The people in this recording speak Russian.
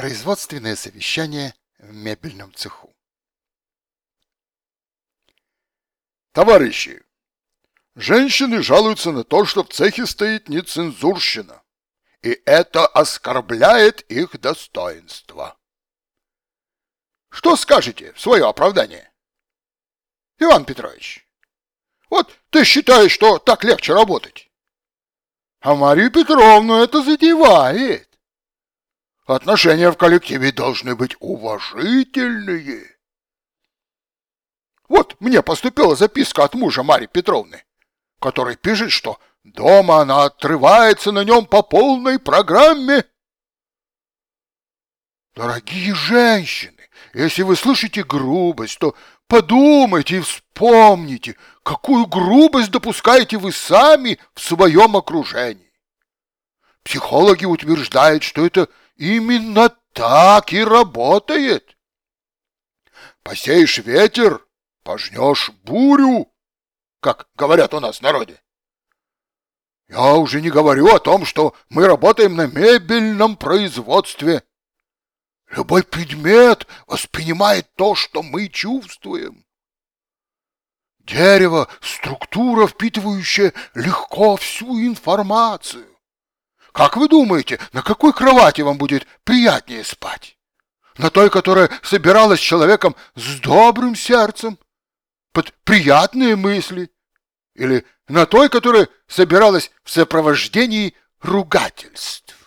Производственное совещание в мебельном цеху. Товарищи, женщины жалуются на то, что в цехе стоит нецензурщина, и это оскорбляет их достоинство. Что скажете в свое оправдание? Иван Петрович, вот ты считаешь, что так легче работать. А Марию Петровну это задевает. Отношения в коллективе должны быть уважительные. Вот мне поступила записка от мужа Марьи Петровны, который пишет, что дома она отрывается на нем по полной программе. Дорогие женщины, если вы слышите грубость, то подумайте и вспомните, какую грубость допускаете вы сами в своем окружении. Психологи утверждают, что это именно так и работает. Посеешь ветер, пожнешь бурю, как говорят у нас в народе. Я уже не говорю о том, что мы работаем на мебельном производстве. Любой предмет воспринимает то, что мы чувствуем. Дерево — структура, впитывающая легко всю информацию. Как вы думаете, на какой кровати вам будет приятнее спать? На той, которая собиралась с человеком с добрым сердцем, под приятные мысли? Или на той, которая собиралась в сопровождении ругательств?